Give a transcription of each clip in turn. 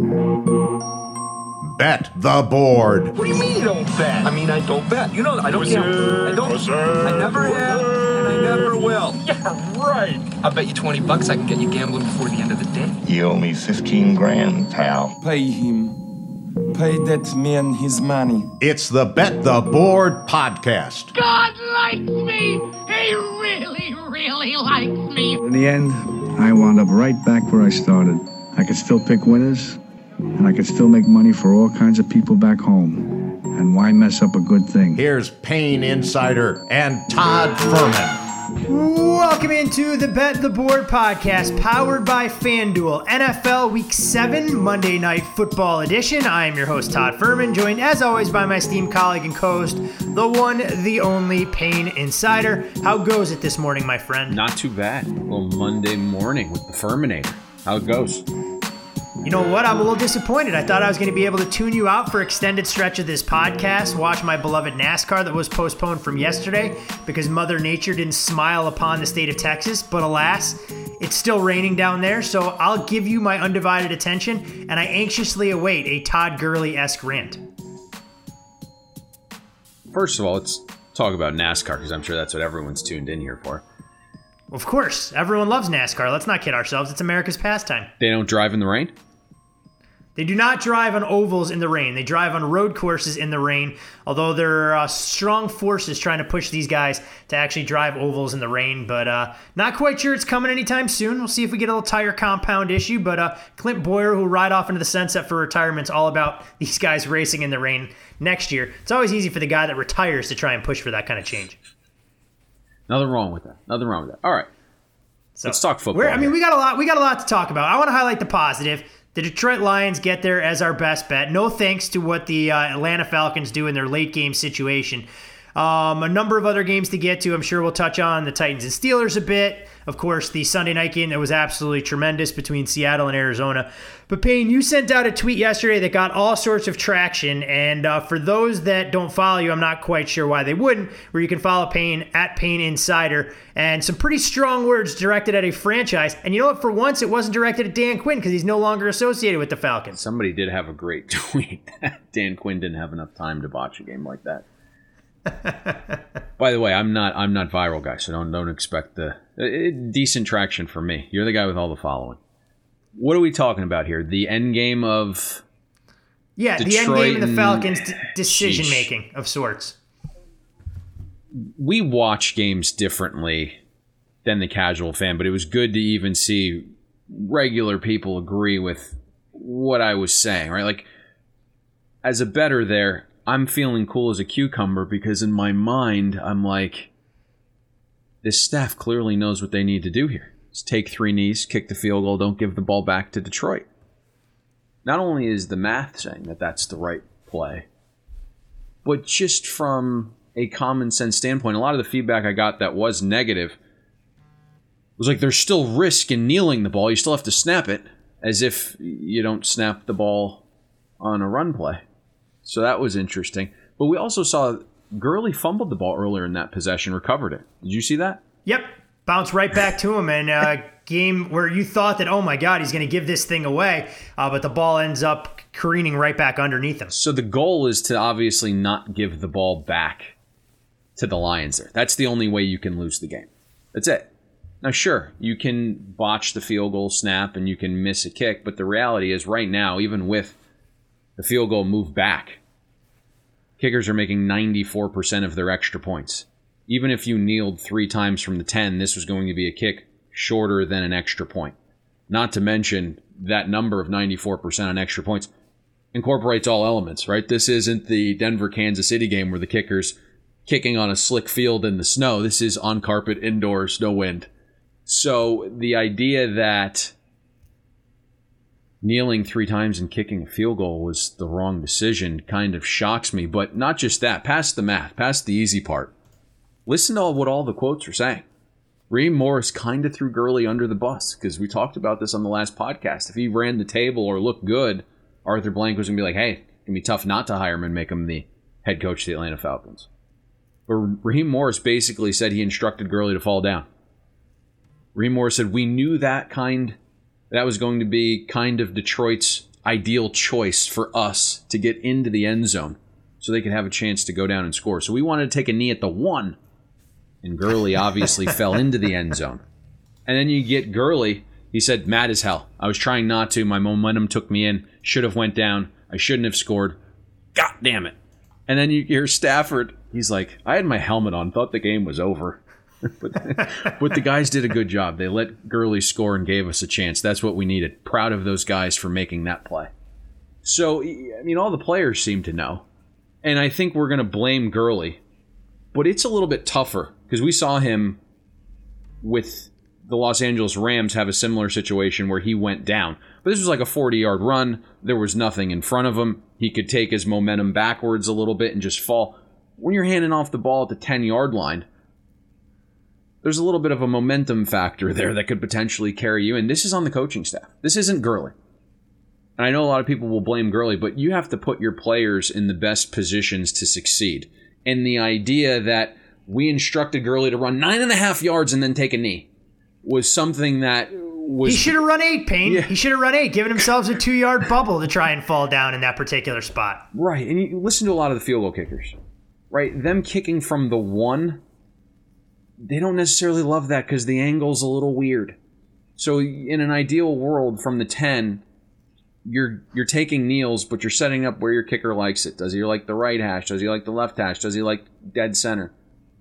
Bet the board. What do you mean you don't bet? I mean, I don't bet. You know, I don't gamble. I don't. I never have, and I never will. Yeah, right. I'll bet you $20 I can get you gambling before the end of the day. You owe me 15 grand, pal. Pay him. Pay that man his money. It's the Bet the Board podcast. God likes me. He really, really likes me. In the end, I wound up right back where I started. I could still pick winners, and I could still make money for all kinds of people back home. And why mess up a good thing? Here's Payne Insider and Todd Fuhrman. Welcome into the Bet the Board podcast, powered by FanDuel, NFL Week 7 Monday Night Football edition. I am your host, Todd Fuhrman, joined as always by my esteemed colleague and co-host, the one, the only Payne Insider. How goes it this morning, my friend? Not too bad. A little Monday morning with the Furminator. How it goes? You know what? I'm a little disappointed. I thought I was going to be able to tune you out for extended stretch of this podcast, watch my beloved NASCAR that was postponed from yesterday because Mother Nature didn't smile upon the state of Texas. But alas, it's still raining down there, so I'll give you my undivided attention, and I anxiously await a Todd Gurley-esque rant. First of all, let's talk about NASCAR because I'm sure that's what everyone's tuned in here for. Of course, everyone loves NASCAR. Let's not kid ourselves. It's America's pastime. They don't drive in the rain? They do not drive on ovals in the rain. They drive on road courses in the rain, although there are strong forces trying to push these guys to actually drive ovals in the rain, but not quite sure it's coming anytime soon. We'll see if we get a little tire compound issue, but Clint Boyer, who'll ride off into the sunset for retirement's all about these guys racing in the rain next year. It's always easy for the guy that retires to try and push for that kind of change. Nothing wrong with that. All right. So, let's talk football. We got a lot to talk about. I want to highlight the positive. The Detroit Lions get there as our best bet. No thanks to what the Atlanta Falcons do in their late game situation. A number of other games to get to. I'm sure we'll touch on the Titans and Steelers a bit. Of course, the Sunday night game that was absolutely tremendous between Seattle and Arizona. But Payne, you sent out a tweet yesterday that got all sorts of traction. And for those that don't follow you, I'm not quite sure why they wouldn't, where you can follow Payne at Payne Insider. And some pretty strong words directed at a franchise. And you know what? For once, it wasn't directed at Dan Quinn because he's no longer associated with the Falcons. Somebody did have a great tweet. Dan Quinn didn't have enough time to botch a game like that. By the way, I'm not viral, guys, so don't expect the decent traction from me. You're the guy with all the following. What are we talking about here? The end game of Detroit, the end game of the Falcons' decision making of sorts. We watch games differently than the casual fan, but it was good to even see regular people agree with what I was saying, right? Like, as a bettor there, I'm feeling cool as a cucumber because in my mind, I'm like, this staff clearly knows what they need to do here. Just take 3 knees, kick the field goal, don't give the ball back to Detroit. Not only is the math saying that that's the right play, but just from a common sense standpoint, a lot of the feedback I got that was negative was like, there's still risk in kneeling the ball. You still have to snap it, as if you don't snap the ball on a run play. So that was interesting. But we also saw Gurley fumbled the ball earlier in that possession, recovered it. Did you see that? Yep. Bounced right back to him. And a game where you thought that, oh my God, he's going to give this thing away. But the ball ends up careening right back underneath him. So the goal is to obviously not give the ball back to the Lions there. That's the only way you can lose the game. That's it. Now, sure, you can botch the field goal snap and you can miss a kick. But the reality is right now, even with the field goal move back, kickers are making 94% of their extra points. Even if you kneeled 3 times from the 10, this was going to be a kick shorter than an extra point. Not to mention that number of 94% on extra points incorporates all elements, right? This isn't the Denver-Kansas City game where the kicker's kicking on a slick field in the snow. This is on carpet, indoors, no wind. So the idea that kneeling 3 times and kicking a field goal was the wrong decision kind of shocks me. But not just that. Past the math. Past the easy part. Listen to what all the quotes are saying. Raheem Morris kind of threw Gurley under the bus because we talked about this on the last podcast. If he ran the table or looked good, Arthur Blank was going to be like, hey, it's going to be tough not to hire him and make him the head coach of the Atlanta Falcons. But Raheem Morris basically said he instructed Gurley to fall down. Raheem Morris said, we knew that was going to be kind of Detroit's ideal choice for us to get into the end zone so they could have a chance to go down and score. So we wanted to take a knee at the 1, and Gurley obviously fell into the end zone. And then you get Gurley. He said, mad as hell. I was trying not to. My momentum took me in. Should have went down. I shouldn't have scored. God damn it. And then you hear Stafford. He's like, I had my helmet on. Thought the game was over. but the guys did a good job. They let Gurley score and gave us a chance. That's what we needed. Proud of those guys for making that play. So, I mean, all the players seem to know. And I think we're going to blame Gurley. But it's a little bit tougher because we saw him with the Los Angeles Rams have a similar situation where he went down. But this was like a 40-yard run. There was nothing in front of him. He could take his momentum backwards a little bit and just fall. When you're handing off the ball at the 10-yard line, there's a little bit of a momentum factor there that could potentially carry you. And this is on the coaching staff. This isn't Gurley. And I know a lot of people will blame Gurley, but you have to put your players in the best positions to succeed. And the idea that we instructed Gurley to run 9.5 yards and then take a knee was something that was... He should have run 8, Payne. Yeah. He should have run 8, giving himself a 2-yard bubble to try and fall down in that particular spot. Right, and you listen to a lot of the field goal kickers. Right, them kicking from the 1, they don't necessarily love that because the angle's a little weird. So in an ideal world, from the 10, you're taking kneels, but you're setting up where your kicker likes it. Does he like the right hash? Does he like the left hash? Does he like dead center?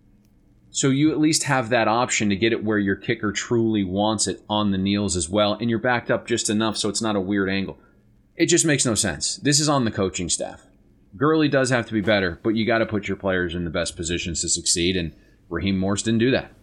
So you at least have that option to get it where your kicker truly wants it on the kneels as well, and you're backed up just enough so it's not a weird angle. It just makes no sense. This is on the coaching staff. Gurley does have to be better, but you got to put your players in the best positions to succeed, and Raheem Morris didn't do that.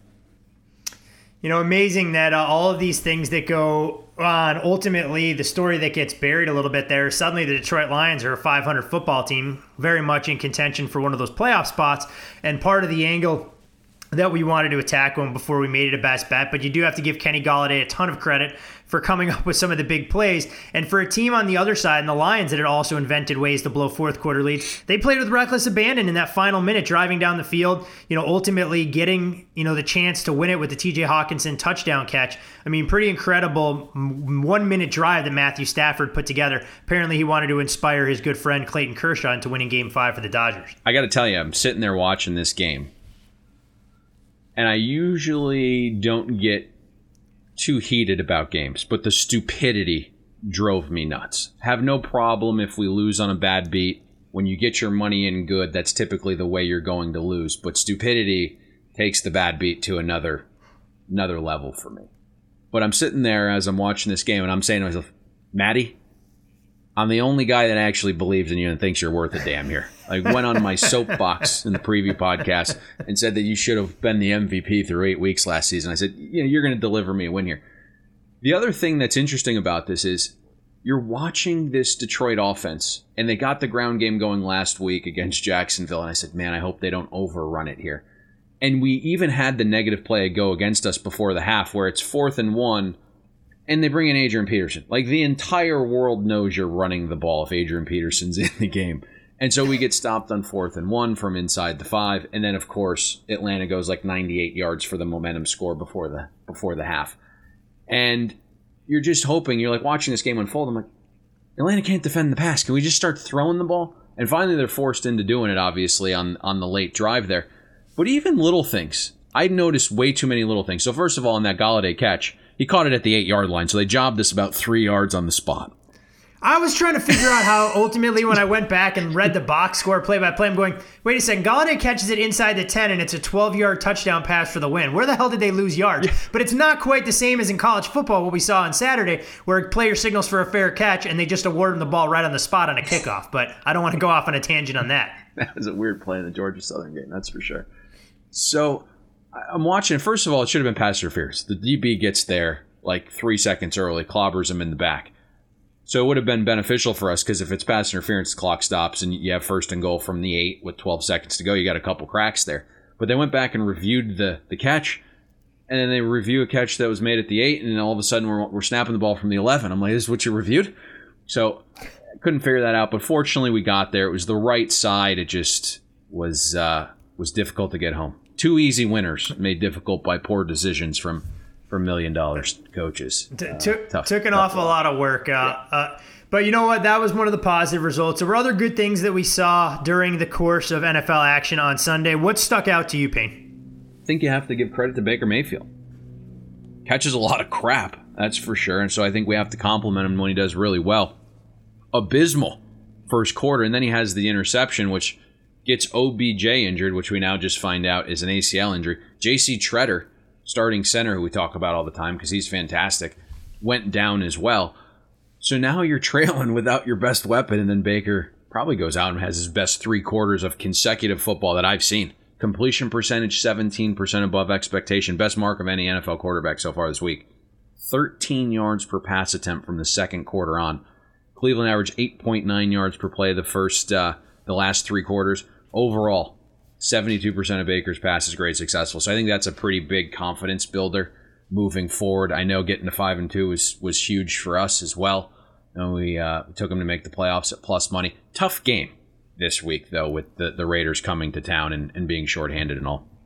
You know, amazing that all of these things that go on, ultimately the story that gets buried a little bit there, suddenly the Detroit Lions are a 500 football team, very much in contention for one of those playoff spots, and part of the angle that we wanted to attack them before we made it a best bet. But you do have to give Kenny Golladay a ton of credit for coming up with some of the big plays. And for a team on the other side, and the Lions that had also invented ways to blow fourth quarter leads, they played with reckless abandon in that final minute, driving down the field, ultimately getting, the chance to win it with the TJ Hawkinson touchdown catch. I mean, pretty incredible 1-minute drive that Matthew Stafford put together. Apparently he wanted to inspire his good friend Clayton Kershaw into winning Game 5 for the Dodgers. I got to tell you, I'm sitting there watching this game, and I usually don't get too heated about games, but the stupidity drove me nuts. Have no problem if we lose on a bad beat. When you get your money in good, that's typically the way you're going to lose. But stupidity takes the bad beat to another level for me. But I'm sitting there as I'm watching this game, and I'm saying to myself, Maddie, I'm the only guy that actually believes in you and thinks you're worth a damn here. I went on my soapbox in the preview podcast and said that you should have been the MVP through 8 weeks last season. I said, you're going to deliver me a win here. The other thing that's interesting about this is you're watching this Detroit offense, and they got the ground game going last week against Jacksonville, and I said, man, I hope they don't overrun it here. And we even had the negative play go against us before the half where it's 4th and 1, and they bring in Adrian Peterson. Like, the entire world knows you're running the ball if Adrian Peterson's in the game. And so we get stopped on 4th and 1 from inside the 5. And then, of course, Atlanta goes like 98 yards for the momentum score before the half. And you're just hoping, you're like watching this game unfold. I'm like, Atlanta can't defend the pass. Can we just start throwing the ball? And finally they're forced into doing it, obviously, on the late drive there. But even little things. I noticed way too many little things. So first of all, in that Golladay catch, he caught it at the 8-yard line, so they jobbed us about 3 yards on the spot. I was trying to figure out how, ultimately, when I went back and read the box score play-by-play, I'm going, wait a second, Golladay catches it inside the 10, and it's a 12-yard touchdown pass for the win. Where the hell did they lose yards? But it's not quite the same as in college football, what we saw on Saturday, where a player signals for a fair catch, and they just award him the ball right on the spot on a kickoff. But I don't want to go off on a tangent on that. That was a weird play in the Georgia Southern game, that's for sure. So I'm watching. First of all, it should have been pass interference. The DB gets there like 3 seconds early, clobbers him in the back. So it would have been beneficial for us because if it's pass interference, the clock stops and you have 1st and goal from the 8 with 12 seconds to go. You got a couple cracks there. But they went back and reviewed the catch, and then they review a catch that was made at the 8, and then all of a sudden we're snapping the ball from the 11. I'm like, this is what you reviewed? So I couldn't figure that out, but fortunately we got there. It was the right side. It just was difficult to get home. 2 easy winners made difficult by poor decisions from for $1 million coaches. Took an awful lot of work. But you know what? That was one of the positive results. There were other good things that we saw during the course of NFL action on Sunday. What stuck out to you, Payne? I think you have to give credit to Baker Mayfield. Catches a lot of crap, that's for sure. And so I think we have to compliment him when he does really well. Abysmal first quarter, and then he has the interception, which gets OBJ injured, which we now just find out is an ACL injury. J.C. Treader, starting center, who we talk about all the time because he's fantastic, went down as well. So now you're trailing without your best weapon, and then Baker probably goes out and has his best 3 quarters of consecutive football that I've seen. Completion percentage, 17% above expectation. Best mark of any NFL quarterback so far this week. 13 yards per pass attempt from the second quarter on. Cleveland averaged 8.9 yards per play the last 3 quarters. Overall, 72% of Baker's passes grade successful. So I think that's a pretty big confidence builder moving forward. I know getting to 5-2 was huge for us as well. And we took them to make the playoffs at plus money. Tough game this week, though, with the Raiders coming to town and being shorthanded and all.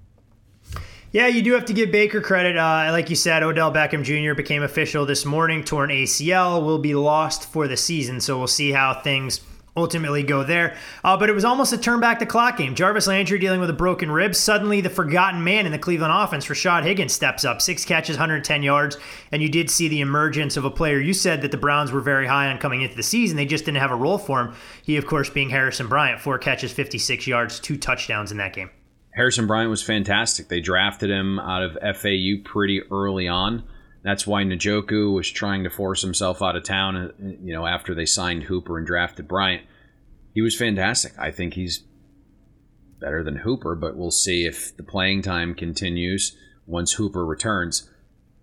Yeah, you do have to give Baker credit. Like you said, Odell Beckham Jr. became official this morning. Torn ACL, will be lost for the season, so we'll see how things ultimately go there. But it was almost a turn back the clock game. Jarvis Landry dealing with a broken rib. Suddenly the forgotten man in the Cleveland offense, Rashad Higgins, steps up. 6 catches, 110 yards. And you did see the emergence of a player you said that the Browns were very high on coming into the season. They just didn't have a role for him. He, of course, being Harrison Bryant. 4 catches, 56 yards, 2 touchdowns in that game. Harrison Bryant was fantastic. They drafted him out of FAU pretty early on. That's why Njoku was trying to force himself out of town, after they signed Hooper and drafted Bryant. He was fantastic. I think he's better than Hooper, but we'll see if the playing time continues once Hooper returns.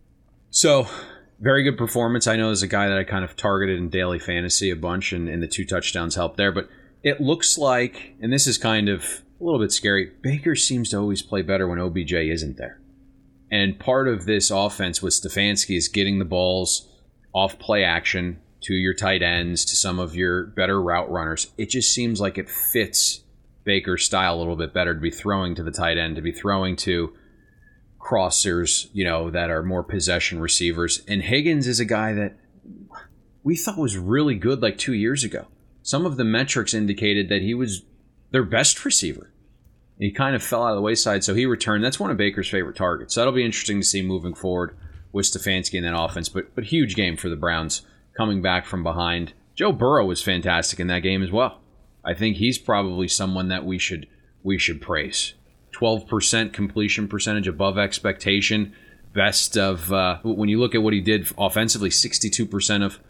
So, very good performance. I know there's a guy that I kind of targeted in daily fantasy a bunch, and the 2 touchdowns helped there. But it looks like, and this is kind of a little bit scary, Baker seems to always play better when OBJ isn't there. And part of this offense with Stefanski is getting the balls off play action to your tight ends, to some of your better route runners. It just seems like it fits Baker's style a little bit better to be throwing to the tight end, to be throwing to crossers, that are more possession receivers. And Higgins is a guy that we thought was really good like 2 years ago. Some of the metrics indicated that he was their best receiver. He kind of fell out of the wayside, so he returned. That's one of Baker's favorite targets. So that'll be interesting to see moving forward with Stefanski in that offense. But huge game for the Browns coming back from behind. Joe Burrow was fantastic in that game as well. I think he's probably someone that we should praise. 12% completion percentage above expectation. Best of, when you look at what he did offensively, 62% of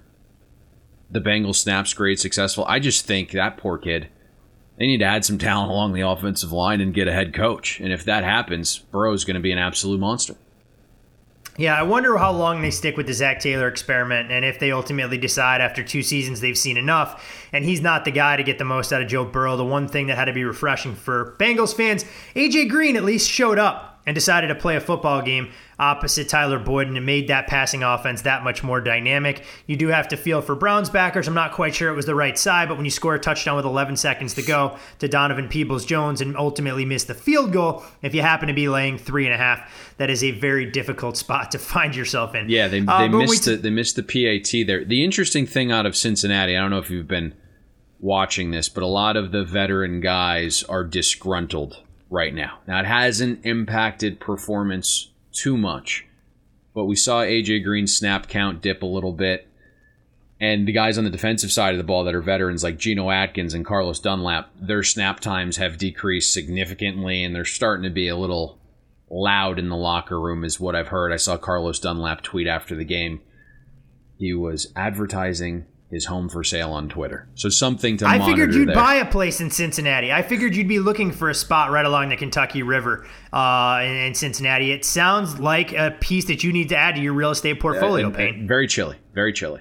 the Bengals snaps grade successful. I just think that poor kid, they need to add some talent along the offensive line and get a head coach. And if that happens, Burrow's going to be an absolute monster. Yeah, I wonder how long they stick with the Zach Taylor experiment and if they ultimately decide after 2 seasons they've seen enough and he's not the guy to get the most out of Joe Burrow. The one thing that had to be refreshing for Bengals fans, AJ Green at least showed up and decided to play a football game opposite Tyler Boyd, and it made that passing offense that much more dynamic. You do have to feel for Browns backers. I'm not quite sure it was the right side, but when you score a touchdown with 11 seconds to go to Donovan Peoples-Jones and ultimately miss the field goal, if you happen to be laying 3.5, that is a very difficult spot to find yourself in. Yeah, they missed the PAT there. The interesting thing out of Cincinnati, I don't know if you've been watching this, but a lot of the veteran guys are disgruntled right now. Now, it hasn't impacted performance too much, but we saw AJ Green's snap count dip a little bit, and the guys on the defensive side of the ball that are veterans like Geno Atkins and Carlos Dunlap, their snap times have decreased significantly, and they're starting to be a little loud in the locker room is what I've heard. I saw Carlos Dunlap tweet after the game. He was advertising his home for sale on Twitter. So something to monitor. I figured you'd there. buy a place in Cincinnati. I figured you'd be looking for a spot right along the Kentucky River in Cincinnati. It sounds like a piece that you need to add to your real estate portfolio, Payne. Very chilly. Very chilly.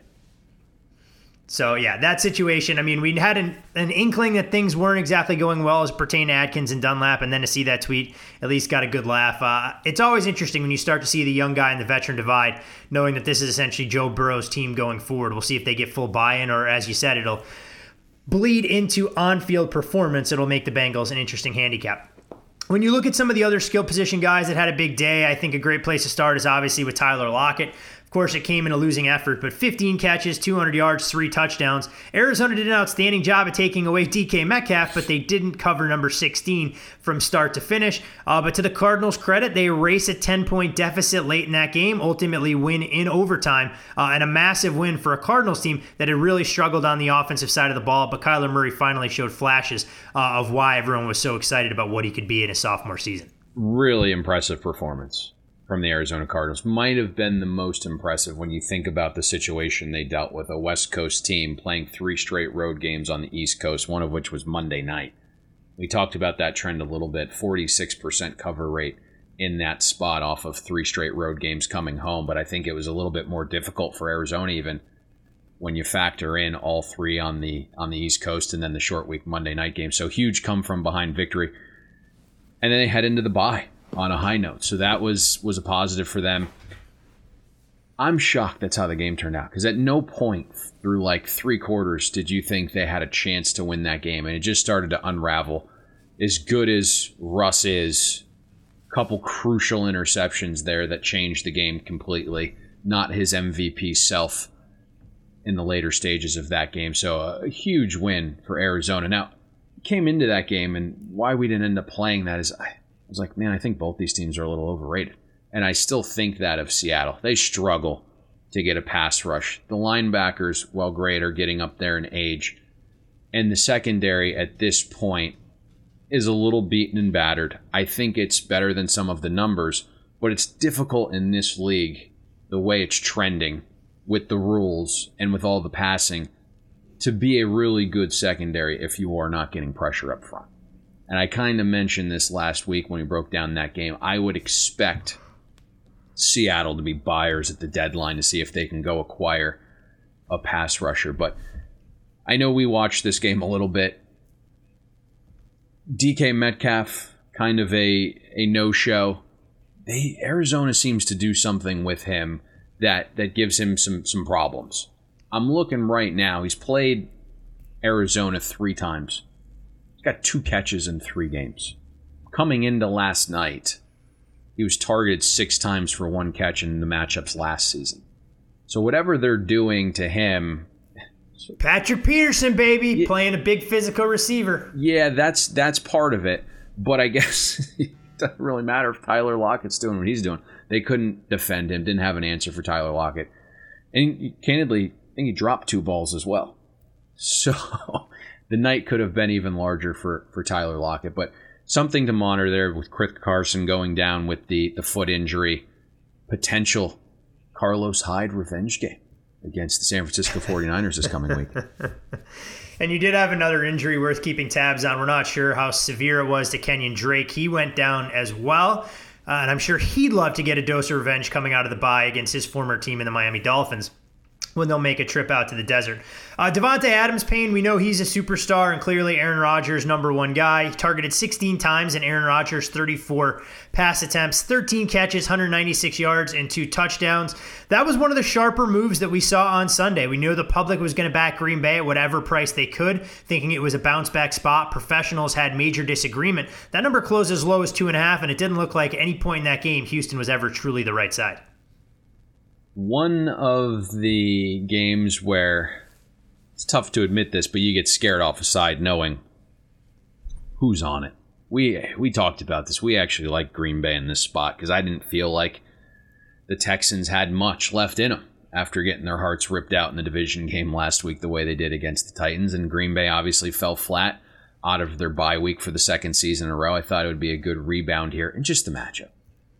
So, yeah, that situation, I mean, we had an inkling that things weren't exactly going well as pertain to Atkins and Dunlap, and then to see that tweet at least got a good laugh. It's always interesting when you start to see the young guy and the veteran divide, knowing that this is essentially Joe Burrow's team going forward. We'll see if they get full buy-in, or as you said, it'll bleed into on-field performance. It'll make the Bengals an interesting handicap. When you look at some of the other skill position guys that had a big day, I think a great place to start is obviously with Tyler Lockett. Of course, it came in a losing effort, but 15 catches, 200 yards, 3 touchdowns. Arizona did an outstanding job of taking away DK Metcalf, but they didn't cover number 16 from start to finish. But to the Cardinals' credit, they erase a 10-point deficit late in that game, ultimately win in overtime, and a massive win for a Cardinals team that had really struggled on the offensive side of the ball, but Kyler Murray finally showed flashes of why everyone was so excited about what he could be in his sophomore season. Really impressive performance from the Arizona Cardinals. Might have been the most impressive when you think about the situation they dealt with. A West Coast team playing 3 straight road games on the East Coast, one of which was Monday night. We talked about that trend a little bit. 46% cover rate in that spot off of 3 straight road games coming home. But I think it was a little bit more difficult for Arizona even when you factor in all 3 on the East Coast and then the short week Monday night game. So huge come from behind victory. And then they head into the bye on a high note. So that was a positive for them. I'm shocked that's how the game turned out, because at no point through like 3 quarters did you think they had a chance to win that game, and it just started to unravel. As good as Russ is, a couple crucial interceptions there that changed the game completely. Not his MVP self in the later stages of that game. So a huge win for Arizona. Now, came into that game, and why we didn't end up playing that is I was like, man, I think both these teams are a little overrated. And I still think that of Seattle. They struggle to get a pass rush. The linebackers, while great, are getting up there in age. And the secondary at this point is a little beaten and battered. I think it's better than some of the numbers, but it's difficult in this league, the way it's trending with the rules and with all the passing, to be a really good secondary if you are not getting pressure up front. And I kind of mentioned this last week when we broke down that game. I would expect Seattle to be buyers at the deadline to see if they can go acquire a pass rusher. But I know we watched this game a little bit. DK Metcalf, kind of a no-show. Arizona seems to do something with him that gives him some problems. I'm looking right now. He's played Arizona 3 times. He's got 2 catches in 3 games. Coming into last night, he was targeted 6 times for 1 catch in the matchups last season. So whatever they're doing to him... Patrick Peterson, baby, playing a big physical receiver. Yeah, that's part of it. But I guess it doesn't really matter if Tyler Lockett's doing what he's doing. They couldn't defend him, didn't have an answer for Tyler Lockett. And candidly, I think he dropped 2 balls as well. So the night could have been even larger for Tyler Lockett. But something to monitor there with Chris Carson going down with the foot injury. Potential Carlos Hyde revenge game against the San Francisco 49ers this coming week. And you did have another injury worth keeping tabs on. We're not sure how severe it was to Kenyon Drake. He went down as well. And I'm sure he'd love to get a dose of revenge coming out of the bye against his former team in the Miami Dolphins when they'll make a trip out to the desert. Devontae Adams-Payne, we know he's a superstar and clearly Aaron Rodgers' number 1 guy. He targeted 16 times in Aaron Rodgers' 34 pass attempts, 13 catches, 196 yards, and 2 touchdowns. That was one of the sharper moves that we saw on Sunday. We knew the public was going to back Green Bay at whatever price they could, thinking it was a bounce-back spot. Professionals had major disagreement. That number closed as low as 2.5, and it didn't look like at any point in that game Houston was ever truly the right side. One of the games where it's tough to admit this, but you get scared off a side knowing who's on it. We talked about this. We actually like Green Bay in this spot because I didn't feel like the Texans had much left in them after getting their hearts ripped out in the division game last week the way they did against the Titans. And Green Bay obviously fell flat out of their bye week for the 2nd season in a row. I thought it would be a good rebound here and just the matchup.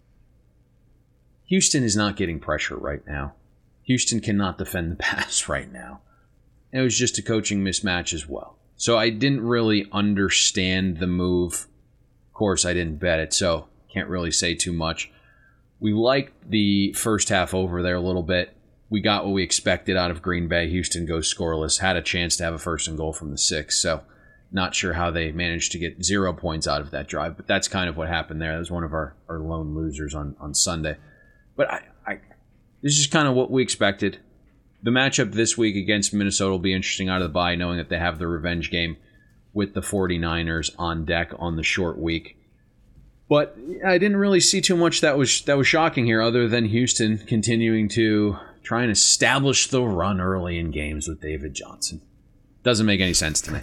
Houston is not getting pressure right now. Houston cannot defend the pass right now. It was just a coaching mismatch as well. So I didn't really understand the move. Of course, I didn't bet it, so can't really say too much. We liked the first half over there a little bit. We got what we expected out of Green Bay. Houston goes scoreless. Had a chance to have a 1st and goal from the 6, so not sure how they managed to get 0 points out of that drive, but that's kind of what happened there. That was one of our lone losers on Sunday. But this is kind of what we expected. The matchup this week against Minnesota will be interesting out of the bye, knowing that they have the revenge game with the 49ers on deck on the short week. But I didn't really see too much that was shocking here, other than Houston continuing to try and establish the run early in games with David Johnson. Doesn't make any sense to me.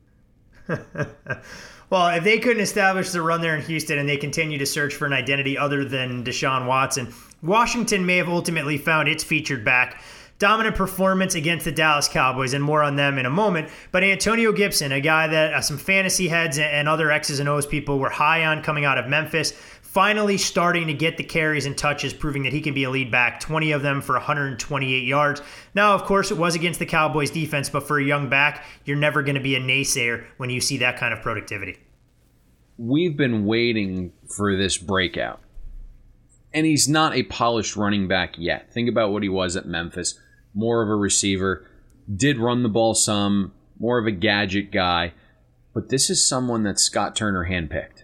Well, if they couldn't establish the run there in Houston and they continue to search for an identity other than Deshaun Watson, Washington may have ultimately found its featured back. Dominant performance against the Dallas Cowboys, and more on them in a moment. But Antonio Gibson, a guy that some fantasy heads and other X's and O's people were high on coming out of Memphis, finally starting to get the carries and touches, proving that he can be a lead back, 20 of them for 128 yards. Now, of course, it was against the Cowboys defense, but for a young back, you're never going to be a naysayer when you see that kind of productivity. We've been waiting for this breakout. And he's not a polished running back yet. Think about what he was at Memphis. More of a receiver, did run the ball some, more of a gadget guy. But this is someone that Scott Turner handpicked.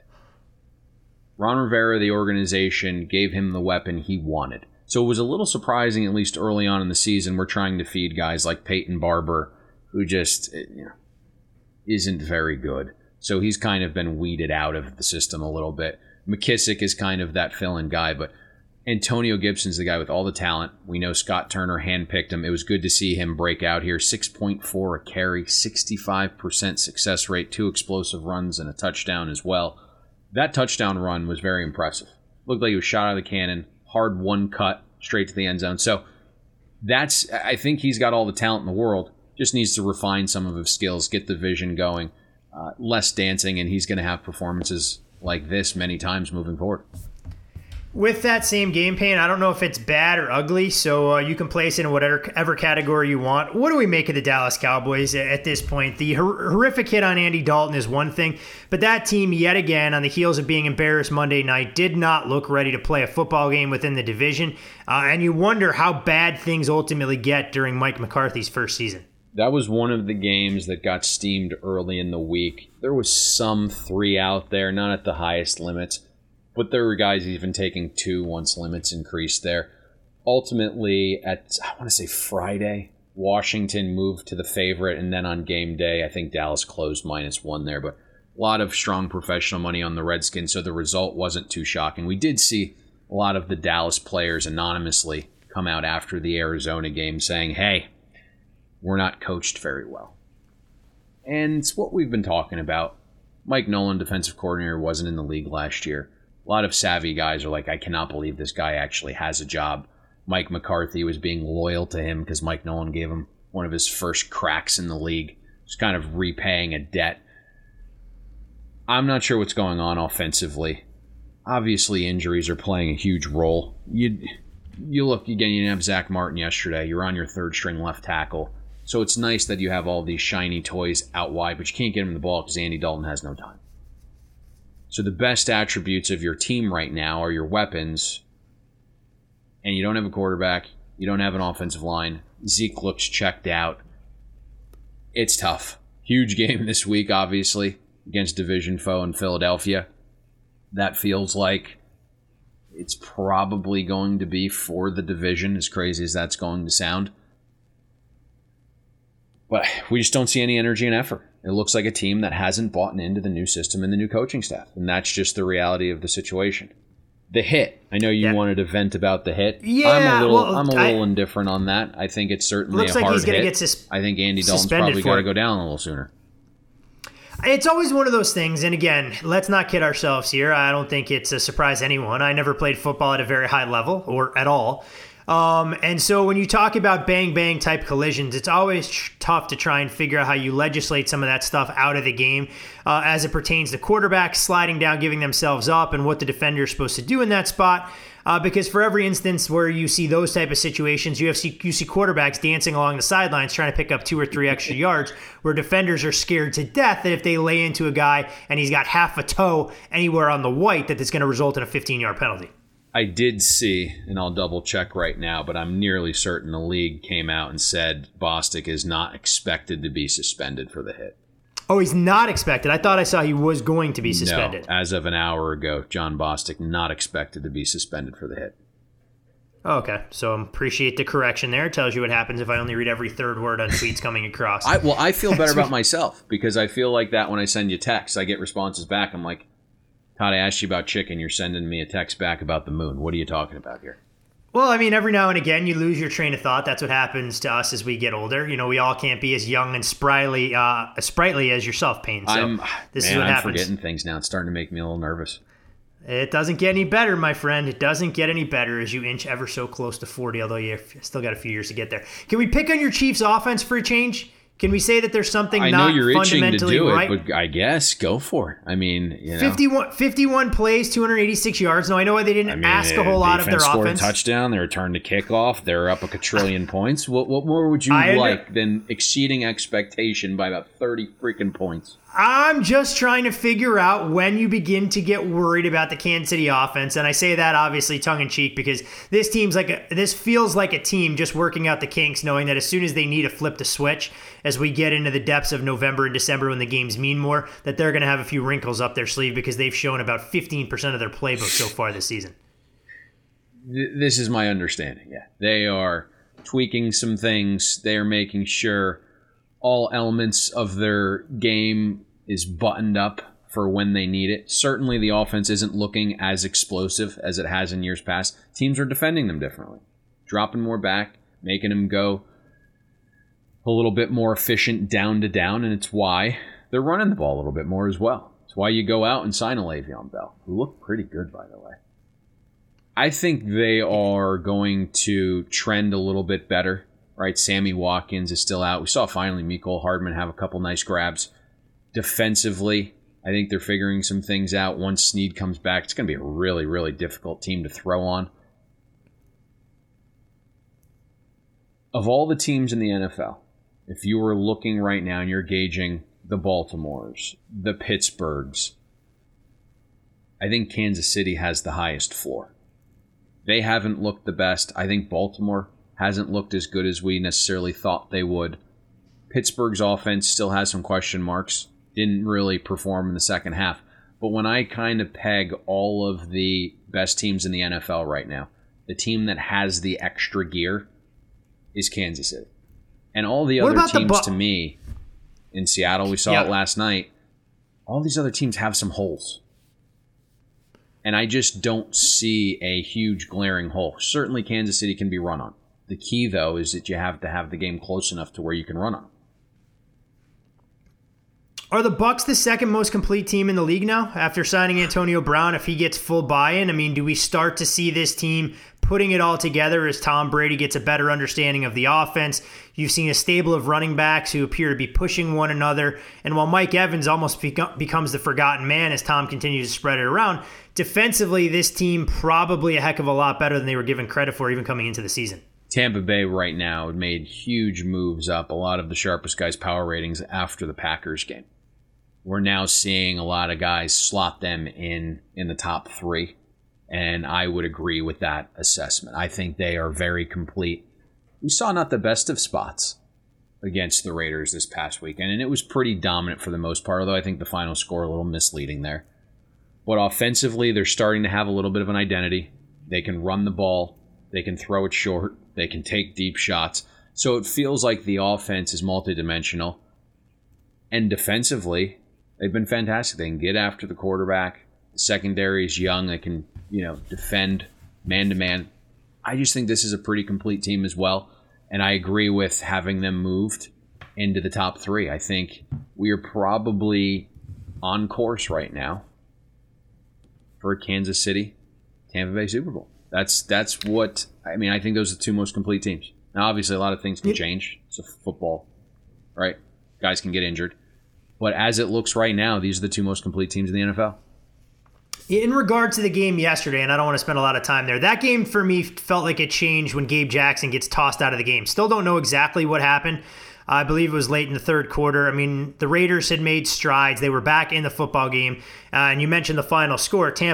Ron Rivera, the organization, gave him the weapon he wanted. So it was a little surprising, at least early on in the season, we're trying to feed guys like Peyton Barber, who just isn't very good. So he's kind of been weeded out of the system a little bit. McKissick is kind of that fill-in guy, but Antonio Gibson's the guy with all the talent. We know Scott Turner handpicked him. It was good to see him break out here. 6.4 a carry, 65% success rate, 2 explosive runs, and a touchdown as well. That touchdown run was very impressive. Looked like he was shot out of the cannon, hard one cut, straight to the end zone. So I think he's got all the talent in the world. Just needs to refine some of his skills, get the vision going, less dancing, and he's going to have performances like this many times moving forward. With that same game plan, I don't know if it's bad or ugly, so you can place it in whatever category you want. What do we make of the Dallas Cowboys at this point? The horrific hit on Andy Dalton is one thing, but that team, yet again, on the heels of being embarrassed Monday night, did not look ready to play a football game within the division, and you wonder how bad things ultimately get during Mike McCarthy's first season. That was one of the games that got steamed early in the week. There was some 3 out there, not at the highest limits. But there were guys even taking 2 once limits increased there. Ultimately, at, I want to say Friday, Washington moved to the favorite, and then on game day, I think Dallas closed -1 there. But a lot of strong professional money on the Redskins, so the result wasn't too shocking. We did see a lot of the Dallas players anonymously come out after the Arizona game saying, hey, we're not coached very well. And it's what we've been talking about. Mike Nolan, defensive coordinator, wasn't in the league last year. A lot of savvy guys are like, I cannot believe this guy actually has a job. Mike McCarthy was being loyal to him because Mike Nolan gave him one of his first cracks in the league. Just kind of repaying a debt. I'm not sure what's going on offensively. Obviously, injuries are playing a huge role. You look, again, you didn't have Zach Martin yesterday. You're on your third-string left tackle. So it's nice that you have all these shiny toys out wide, but you can't get him the ball because Andy Dalton has no time. So the best attributes of your team right now are your weapons, and you don't have a quarterback, you don't have an offensive line. Zeke looks checked out. It's tough. Huge game this week, obviously, against division foe in Philadelphia. That feels like it's probably going to be for the division, as crazy as that's going to sound. But we just don't see any energy and effort. It looks like a team that hasn't bought into the new system and the new coaching staff. And that's just the reality of the situation. The hit. I know you wanted to vent about the hit. Yeah, I'm a little indifferent on that. I think it's certainly a hard hit. I think Andy Dalton's probably got to go down a little sooner. It's always one of those things, and again, let's not kid ourselves here. I don't think it's a surprise to anyone. I never played football at a very high level, or at all. And so when you talk about bang-bang type collisions, it's always tough to try and figure out how you legislate some of that stuff out of the game as it pertains to quarterbacks sliding down, giving themselves up, and what the defender is supposed to do in that spot. Because for every instance where you see those type of situations, you see quarterbacks dancing along the sidelines trying to pick up 2 or 3 extra yards, where defenders are scared to death that if they lay into a guy and he's got half a toe anywhere on the white, that it's going to result in a 15-yard penalty. I did see, and I'll double check right now, but I'm nearly certain the league came out and said Bostic is not expected to be suspended for the hit. Oh, he's not expected. I thought I saw he was going to be suspended. No, as of an hour ago, John Bostic not expected to be suspended for the hit. Okay, so appreciate the correction there. It tells you what happens if I only read every third word on tweets coming across. I feel better about myself because I feel like that when I send you texts, I get responses back. I'm like, Todd, I asked you about chicken. You're sending me a text back about the moon. What are you talking about here? Well, I mean, every now and again, you lose your train of thought. That's what happens to us as we get older. You know, we all can't be as young and sprightly as yourself, Payne. So this is what happens. I'm forgetting things now. It's starting to make me a little nervous. It doesn't get any better, my friend. It doesn't get any better as you inch ever so close to 40, although you've still got a few years to get there. Can we pick on your Chiefs' offense for a change? Can we say that there's something not fundamentally right? I know you're itching to do it, but I guess go for it. I mean, you know. 51 plays, 286 yards. No, I know why they didn't ask a whole lot of their scored offense. A touchdown. They returned a kickoff. They're up a quadrillion points. What more would you like than exceeding expectation by about 30 freaking points? I'm just trying to figure out when you begin to get worried about the Kansas City offense, and I say that obviously tongue-in-cheek because this feels like a team just working out the kinks, knowing that as soon as they need to flip the switch, as we get into the depths of November and December when the games mean more, that they're going to have a few wrinkles up their sleeve because they've shown about 15% of their playbook so far this season. This is my understanding, yeah. They are tweaking some things. They are making sure all elements of their game is buttoned up for when they need it. Certainly the offense isn't looking as explosive as it has in years past. Teams are defending them differently, dropping more back, making them go a little bit more efficient down to down, and it's why they're running the ball a little bit more as well. It's why you go out and sign a Le'Veon Bell, who looked pretty good, by the way. I think they are going to trend a little bit better, right? Sammy Watkins is still out. We saw finally Mecole Hardman have a couple nice grabs. Defensively, I think they're figuring some things out. Once Snead comes back, it's going to be a really, really difficult team to throw on. Of all the teams in the NFL, if you were looking right now and you're gauging the Baltimores, the Pittsburghs, I think Kansas City has the highest floor. They haven't looked the best. I think Baltimore hasn't looked as good as we necessarily thought they would. Pittsburgh's offense still has some question marks. Didn't really perform in the second half. But when I kind of peg all of the best teams in the NFL right now, the team that has the extra gear is Kansas City. And all the other teams, to me, in Seattle, we saw it last night, all these other teams have some holes. And I just don't see a huge glaring hole. Certainly Kansas City can be run on. The key, though, is that you have to have the game close enough to where you can run on. Are the Bucs the second most complete team in the league now after signing Antonio Brown? If he gets full buy-in, I mean, do we start to see this team putting it all together as Tom Brady gets a better understanding of the offense? You've seen a stable of running backs who appear to be pushing one another. And while Mike Evans almost becomes the forgotten man as Tom continues to spread it around, defensively, this team probably a heck of a lot better than they were given credit for even coming into the season. Tampa Bay right now made huge moves up, a lot of the sharpest guys' power ratings after the Packers game. We're now seeing a lot of guys slot them in the top three, and I would agree with that assessment. I think they are very complete. We saw not the best of spots against the Raiders this past weekend, and it was pretty dominant for the most part, although I think the final score a little misleading there. But offensively, they're starting to have a little bit of an identity. They can run the ball. They can throw it short. They can take deep shots. So it feels like the offense is multidimensional. And defensively, they've been fantastic. They can get after the quarterback. The secondary is young. They can, defend man-to-man. I just think this is a pretty complete team as well. And I agree with having them moved into the top three. I think we are probably on course right now for a Kansas City, Tampa Bay Super Bowl. That's what, I mean, I think those are the two most complete teams. Now, obviously, a lot of things can change. It's a football, right? Guys can get injured. But as it looks right now, these are the two most complete teams in the NFL. In regard to the game yesterday, and I don't want to spend a lot of time there, that game for me felt like it changed when Gabe Jackson gets tossed out of the game. Still don't know exactly what happened. I believe it was late in the third quarter. I mean, the Raiders had made strides. They were back in the football game. And you mentioned the final score. Tampa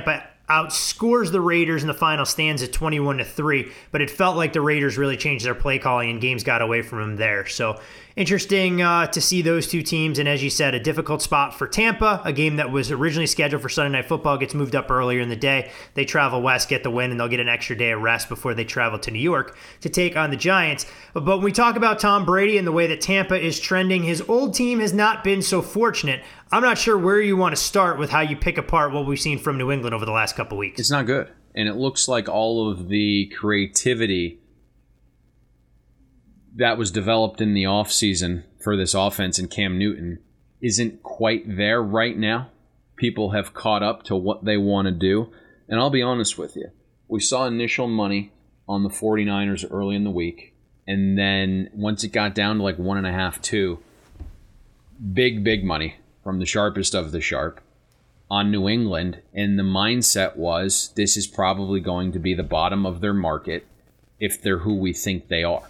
outscores the Raiders, and the final stands at 21-3. But it felt like the Raiders really changed their play calling, and games got away from them there. So interesting to see those two teams. And as you said, a difficult spot for Tampa. A game that was originally scheduled for Sunday Night Football gets moved up earlier in the day. They travel west, get the win, and they'll get an extra day of rest before they travel to New York to take on the Giants. But when we talk about Tom Brady and the way that Tampa is trending, his old team has not been so fortunate. I'm not sure where you want to start with how you pick apart what we've seen from New England over the last couple weeks. It's not good. And it looks like all of the creativity that was developed in the offseason for this offense and Cam Newton isn't quite there right now. People have caught up to what they want to do. And I'll be honest with you. We saw initial money on the 49ers early in the week. And then once it got down to like 1.5, 2, big money from the sharpest of the sharp on New England. And the mindset was this is probably going to be the bottom of their market if they're who we think they are.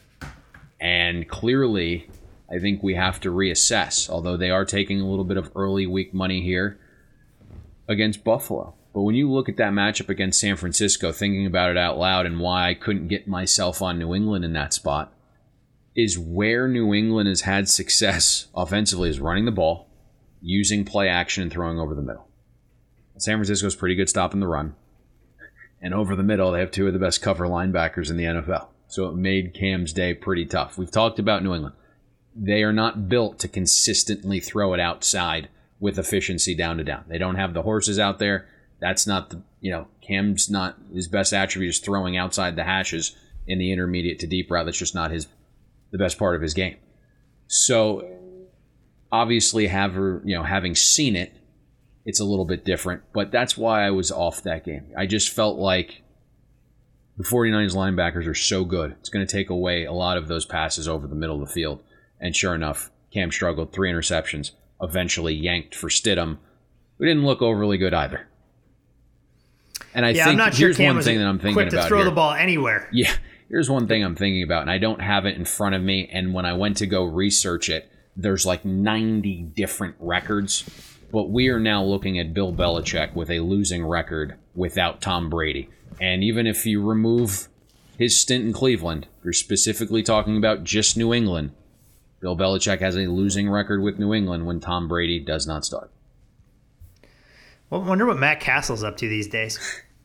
And clearly, I think we have to reassess, although they are taking a little bit of early week money here against Buffalo. But when you look at that matchup against San Francisco, thinking about it out loud and why I couldn't get myself on New England in that spot, is where New England has had success offensively is running the ball, using play action, and throwing over the middle. San Francisco's pretty good stopping the run. And over the middle, they have two of the best cover linebackers in the NFL. So it made Cam's day pretty tough. We've talked about New England. They are not built to consistently throw it outside with efficiency down to down. They don't have the horses out there. That's not Cam's not his best attribute is throwing outside the hashes in the intermediate to deep route. That's just not the best part of his game. So obviously, having seen it, it's a little bit different. But that's why I was off that game. I just felt like the 49ers linebackers are so good. It's going to take away a lot of those passes over the middle of the field. And sure enough, Cam struggled. 3 interceptions. Eventually yanked for Stidham, who didn't look overly good either. And I think I'm not sure here's Cam one thing that I'm thinking quick about to throw here. the ball anywhere. Yeah, here's one thing I'm thinking about, and I don't have it in front of me. And when I went to go research it, there's like 90 different records. But we are now looking at Bill Belichick with a losing record without Tom Brady. And even if you remove his stint in Cleveland, you're specifically talking about just New England, Bill Belichick has a losing record with New England when Tom Brady does not start. Well, I wonder what Matt Castle's up to these days.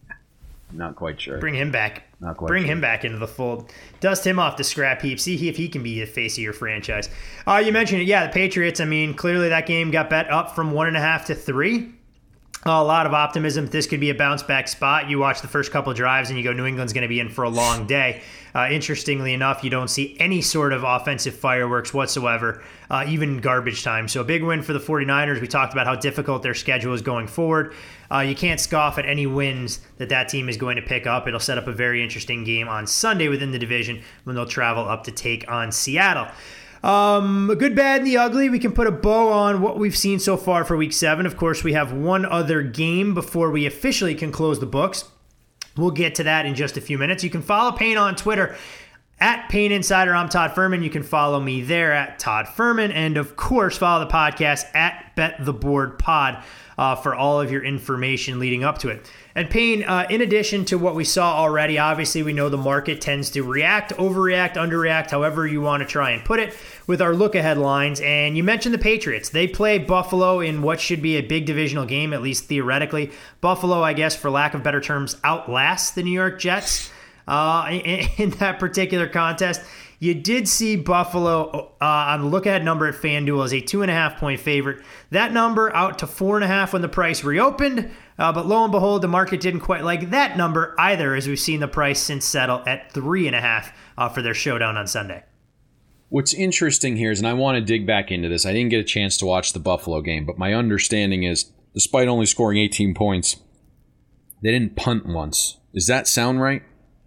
Not quite sure. Bring him back. Bring him back into the fold. Dust him off the scrap heap. See if he can be the face of your franchise. You mentioned it. Yeah, the Patriots. I mean, clearly that game got bet up from 1.5 to 3. A lot of optimism that this could be a bounce back spot. You watch the first couple of drives and you go, New England's going to be in for a long day. Interestingly enough, you don't see any sort of offensive fireworks whatsoever, even garbage time. So a big win for the 49ers. We talked about how difficult their schedule is going forward. You can't scoff at any wins that team is going to pick up. It'll set up a very interesting game on Sunday within the division when they'll travel up to take on Seattle. A good, bad, and the ugly. We can put a bow on what we've seen so far for Week 7. Of course, we have one other game before we officially can close the books. We'll get to that in just a few minutes. You can follow Payne on Twitter at Payne Insider. I'm Todd Furman. You can follow me there at Todd Furman. And, of course, follow the podcast at Bet the Board Pod for all of your information leading up to it. And Payne, in addition to what we saw already, obviously we know the market tends to react, overreact, underreact, however you want to try and put it, with our look-ahead lines. And you mentioned the Patriots. They play Buffalo in what should be a big divisional game, at least theoretically. Buffalo, I guess, for lack of better terms, outlasts the New York Jets in that particular contest. You did see Buffalo on the look-ahead number at FanDuel as a 2.5-point favorite. That number out to 4.5 when the price reopened. But lo and behold, the market didn't quite like that number either, as we've seen the price since settle at 3.5 for their showdown on Sunday. What's interesting here is, and I want to dig back into this, I didn't get a chance to watch the Buffalo game, but my understanding is, despite only scoring 18 points, they didn't punt once. Does that sound right?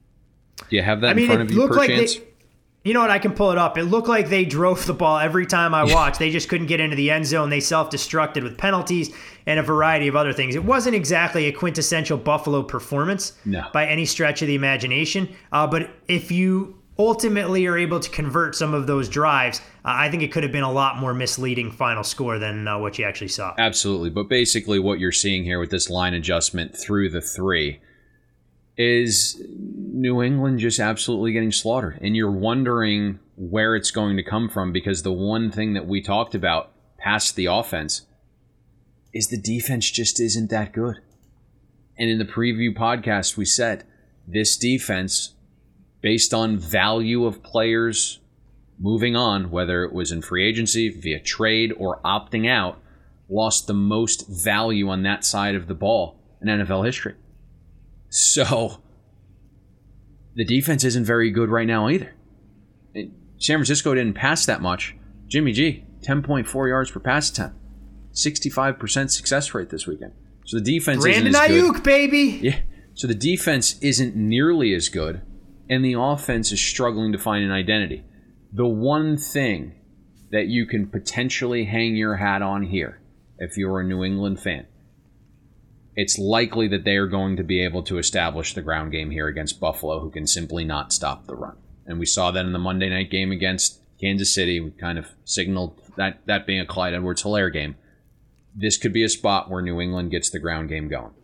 Do you have that in front of you, perchance? You know what? I can pull it up. It looked like they drove the ball every time I watched. They just couldn't get into the end zone. They self-destructed with penalties and a variety of other things. It wasn't exactly a quintessential Buffalo performance by any stretch of the imagination. But if you ultimately are able to convert some of those drives, I think it could have been a lot more misleading final score than what you actually saw. Absolutely. But basically what you're seeing here with this line adjustment through the 3 is New England just absolutely getting slaughtered. And you're wondering where it's going to come from, because the one thing that we talked about past the offense is the defense just isn't that good. And in the preview podcast, we said this defense, based on value of players moving on, whether it was in free agency, via trade, or opting out, lost the most value on that side of the ball in NFL history. So the defense isn't very good right now either. San Francisco didn't pass that much. Jimmy G, 10.4 yards per pass attempt. 65% success rate this weekend. So the defense isn't as good. Brandon Ayuk, baby! Yeah. So the defense isn't nearly as good, and the offense is struggling to find an identity. The one thing that you can potentially hang your hat on here, if you're a New England fan, it's likely that they are going to be able to establish the ground game here against Buffalo, who can simply not stop the run. And we saw that in the Monday night game against Kansas City. We kind of signaled that being a Clyde Edwards-Helaire game. This could be a spot where New England gets the ground game going.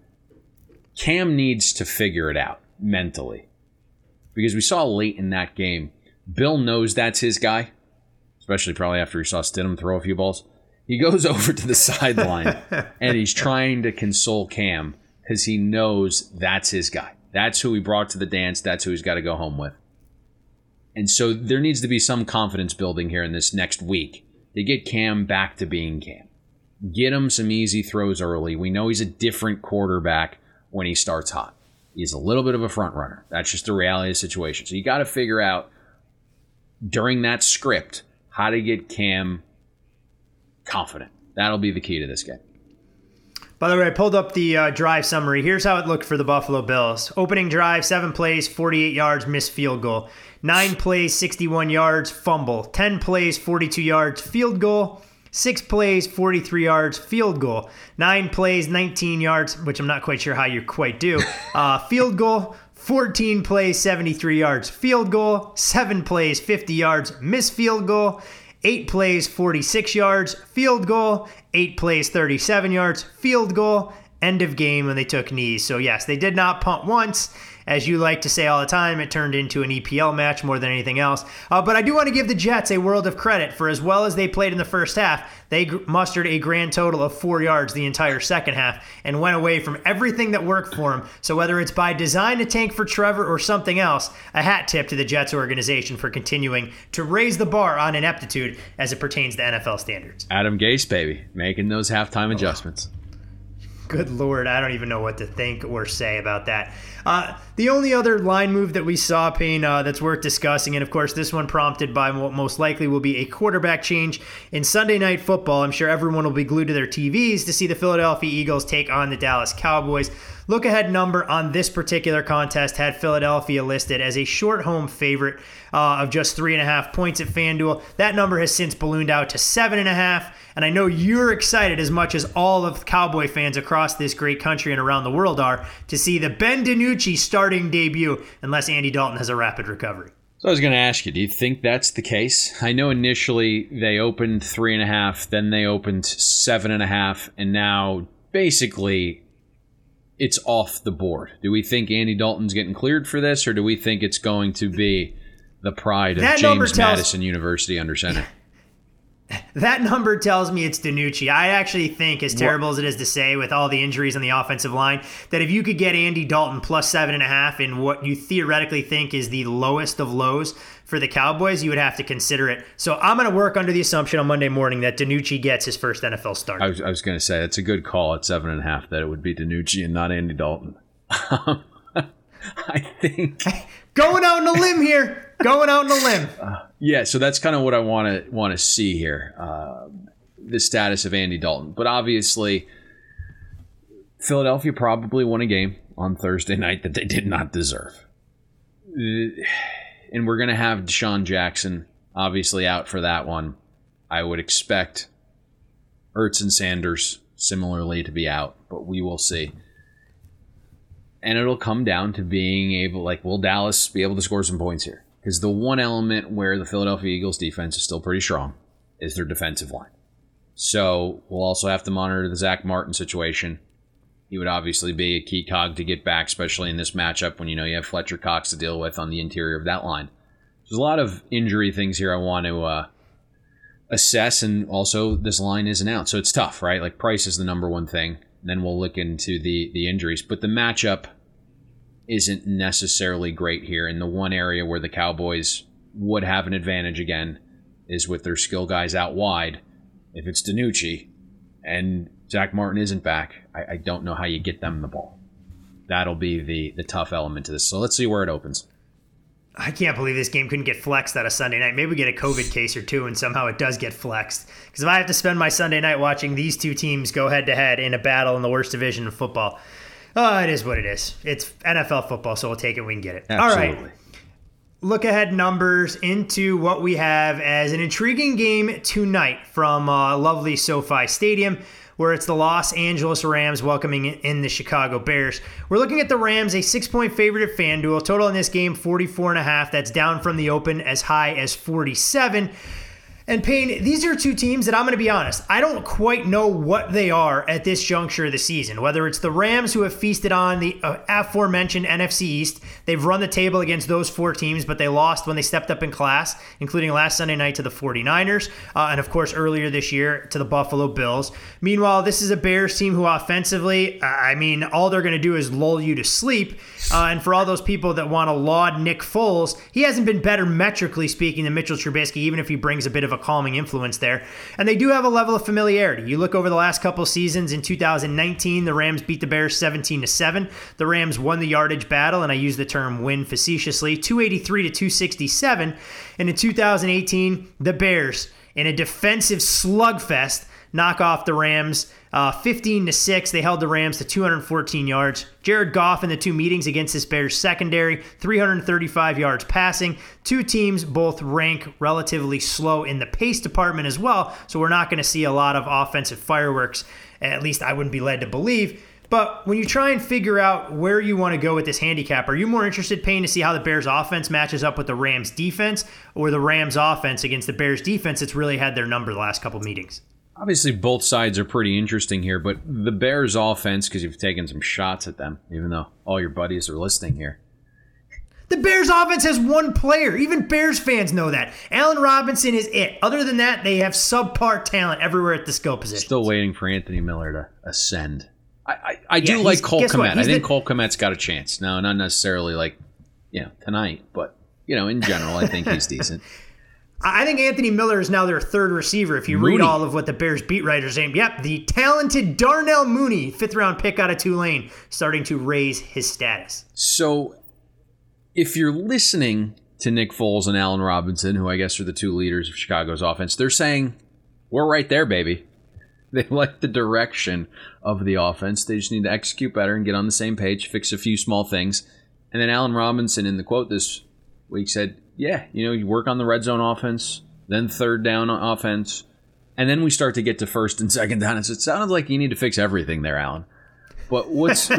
Cam needs to figure it out mentally, because we saw late in that game, Bill knows that's his guy, especially probably after he saw Stidham throw a few balls. He goes over to the sideline and he's trying to console Cam because he knows that's his guy. That's who he brought to the dance. That's who he's got to go home with. And so there needs to be some confidence building here in this next week to get Cam back to being Cam. Get him some easy throws early. We know he's a different quarterback when he starts hot. He's a little bit of a front runner. That's just the reality of the situation. So you got to figure out during that script how to get Cam confident. That'll be the key to this game. By the way, I pulled up the drive summary. Here's how it looked for the Buffalo Bills. Opening drive, 7 plays, 48 yards, missed field goal. 9 plays, 61 yards, fumble. 10 plays, 42 yards, field goal. 6 plays, 43 yards, field goal. 9 plays, 19 yards, which I'm not quite sure how you quite do. Field goal. 14 plays, 73 yards, field goal. 7 plays, 50 yards, missed field goal. 8 plays, 46 yards, field goal. 8 plays, 37 yards, field goal. End of game when they took knees. So yes, they did not punt once. As you like to say all the time, it turned into an EPL match more than anything else. But I do want to give the Jets a world of credit for, as well as they played in the first half, they mustered a grand total of 4 yards the entire second half and went away from everything that worked for them. So whether it's by design to tank for Trevor or something else, a hat tip to the Jets organization for continuing to raise the bar on ineptitude as it pertains to NFL standards. Adam Gase, baby, making those halftime adjustments. Good Lord, I don't even know what to think or say about that. The only other line move that we saw, Payne, that's worth discussing, and of course this one prompted by what most likely will be a quarterback change in Sunday Night Football. I'm sure everyone will be glued to their TVs to see the Philadelphia Eagles take on the Dallas Cowboys. Look-ahead number on this particular contest had Philadelphia listed as a short home favorite of just 3.5 points at FanDuel. That number has since ballooned out to 7.5, and I know you're excited as much as all of Cowboy fans across this great country and around the world are to see the Ben DiNucci starting debut, unless Andy Dalton has a rapid recovery. So I was going to ask you, do you think that's the case? I know initially they opened 3.5, then they opened 7.5, and now basically it's off the board. Do we think Andy Dalton's getting cleared for this, or do we think it's going to be the pride of James Madison University under center? That number tells me it's DiNucci. I actually think, as terrible as it is to say, with all the injuries on the offensive line, that if you could get Andy Dalton plus 7.5 in what you theoretically think is the lowest of lows for the Cowboys, you would have to consider it. So I'm going to work under the assumption on Monday morning that DiNucci gets his first NFL start. I was going to say, it's a good call at 7.5 that it would be DiNucci and not Andy Dalton. I think... Going out on a limb here. Going out on a limb. Yeah, so that's kind of what I want to see here, the status of Andy Dalton. But obviously, Philadelphia probably won a game on Thursday night that they did not deserve. And we're going to have Deshaun Jackson obviously out for that one. I would expect Ertz and Sanders similarly to be out, but we will see. And it'll come down to being able, will Dallas be able to score some points here? Because the one element where the Philadelphia Eagles defense is still pretty strong is their defensive line. So we'll also have to monitor the Zach Martin situation. He would obviously be a key cog to get back, especially in this matchup when you have Fletcher Cox to deal with on the interior of that line. There's a lot of injury things here I want to assess, and also this line isn't out, so it's tough, right? Like price is the number one thing. Then we'll look into the injuries. But the matchup isn't necessarily great here, and the one area where the Cowboys would have an advantage again is with their skill guys out wide. If it's DiNucci and Zach Martin isn't back, I don't know how you get them the ball. That'll be the tough element to this. So let's see where it opens. I can't believe this game couldn't get flexed out of Sunday night. Maybe we get a COVID case or two and somehow it does get flexed. Because if I have to spend my Sunday night watching these two teams go head-to-head in a battle in the worst division of football, it is what it is. It's NFL football, so we'll take it when we can get it. Absolutely. All right. Look ahead numbers into what we have as an intriguing game tonight from lovely SoFi Stadium, where it's the Los Angeles Rams welcoming in the Chicago Bears. We're looking at the Rams, a 6-point favorite at FanDuel. Total in this game, 44.5. That's down from the open as high as 47. And Payne, these are two teams that I'm going to be honest, I don't quite know what they are at this juncture of the season. Whether it's the Rams, who have feasted on the aforementioned NFC East. They've run the table against those four teams, but they lost when they stepped up in class, including last Sunday night to the 49ers, and of course earlier this year to the Buffalo Bills. Meanwhile, this is a Bears team who offensively, all they're going to do is lull you to sleep. And for all those people that want to laud Nick Foles, he hasn't been better metrically speaking than Mitchell Trubisky, even if he brings a bit of a calming influence there. And they do have a level of familiarity. You look over the last couple seasons. In 2019, the Rams beat the Bears 17-7. The Rams won the yardage battle, and I use the term win facetiously, 283-267. And in 2018, the Bears, in a defensive slugfest, knock off the Rams 15-6. They held the Rams to 214 yards. Jared Goff in the two meetings against this Bears secondary, 335 yards passing. Two teams both rank relatively slow in the pace department as well, so we're not going to see a lot of offensive fireworks. At least I wouldn't be led to believe. But when you try and figure out where you want to go with this handicap, are you more interested, Payne, to see how the Bears offense matches up with the Rams defense, or the Rams offense against the Bears defense that's really had their number the last couple meetings? Obviously, both sides are pretty interesting here, but the Bears offense, because you've taken some shots at them, even though all your buddies are listening here. The Bears offense has one player. Even Bears fans know that. Allen Robinson is it. Other than that, they have subpar talent everywhere at the skill position. Still waiting for Anthony Miller to ascend. I do like Cole Kmet. I think Cole Kmet's got a chance. No, not necessarily tonight, but in general, I think he's decent. I think Anthony Miller is now their third receiver. If you read all of what the Bears beat writers say, the talented Darnell Mooney, 5th-round pick out of Tulane, starting to raise his status. So, if you're listening to Nick Foles and Allen Robinson, who I guess are the two leaders of Chicago's offense, they're saying, we're right there, baby. They like the direction of the offense. They just need to execute better and get on the same page, fix a few small things. And then Allen Robinson, in the quote this week, said, you work on the red zone offense, then third down offense, and then we start to get to first and second down. So it sounded like you need to fix everything there, Allen. But what's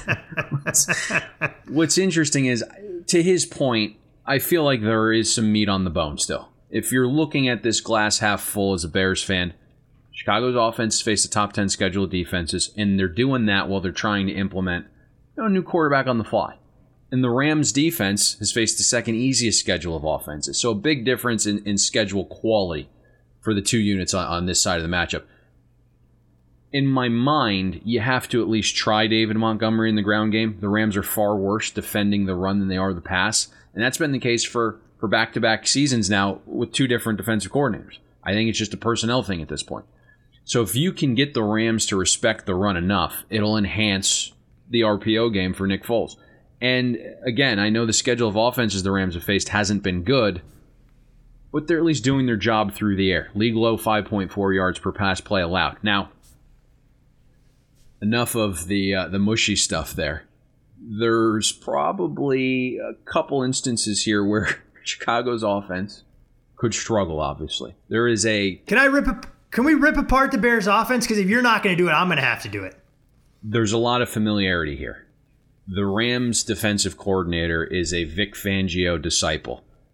interesting is, to his point, I feel like there is some meat on the bone still. If you're looking at this glass half full as a Bears fan, Chicago's offense faced a top 10 schedule of defenses, and they're doing that while they're trying to implement a new quarterback on the fly. And the Rams' defense has faced the second easiest schedule of offenses. So a big difference in schedule quality for the two units on this side of the matchup. In my mind, you have to at least try David Montgomery in the ground game. The Rams are far worse defending the run than they are the pass. And that's been the case for back-to-back seasons now with two different defensive coordinators. I think it's just a personnel thing at this point. So if you can get the Rams to respect the run enough, it'll enhance the RPO game for Nick Foles. And again, I know the schedule of offenses the Rams have faced hasn't been good, but they're at least doing their job through the air. League low 5.4 yards per pass play allowed. Now, enough of the mushy stuff there. There's probably a couple instances here where Chicago's offense could struggle, obviously. There is a... Can we rip apart the Bears offense? Because if you're not going to do it, I'm going to have to do it. There's a lot of familiarity here. The Rams defensive coordinator is a Vic Fangio disciple.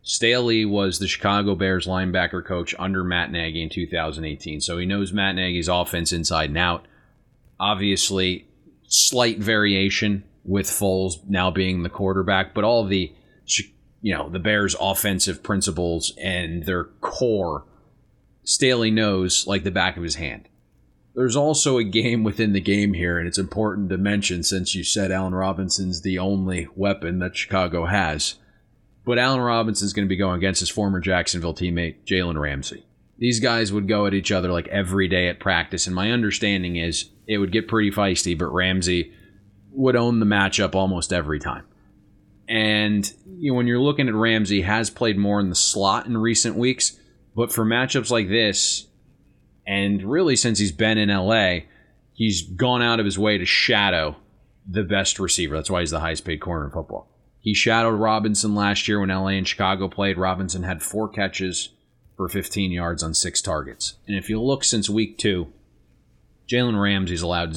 Staley was the Chicago Bears linebacker coach under Matt Nagy in 2018, so he knows Matt Nagy's offense inside and out. Obviously, slight variation with Foles now being the quarterback, but all of the Bears' offensive principles and their core, Staley knows like the back of his hand. There's also a game within the game here, and it's important to mention since you said Allen Robinson's the only weapon that Chicago has. But Allen Robinson's going to be going against his former Jacksonville teammate, Jalen Ramsey. These guys would go at each other like every day at practice, and my understanding is it would get pretty feisty, but Ramsey would own the matchup almost every time. And when you're looking at Ramsey, has played more in the slot in recent weeks, but for matchups like this, and really since he's been in LA, he's gone out of his way to shadow the best receiver. That's why he's the highest paid corner in football. He shadowed Robinson last year when LA and Chicago played. Robinson had 4 catches for 15 yards on 6 targets. And if you look since week 2, Jalen Ramsey's allowed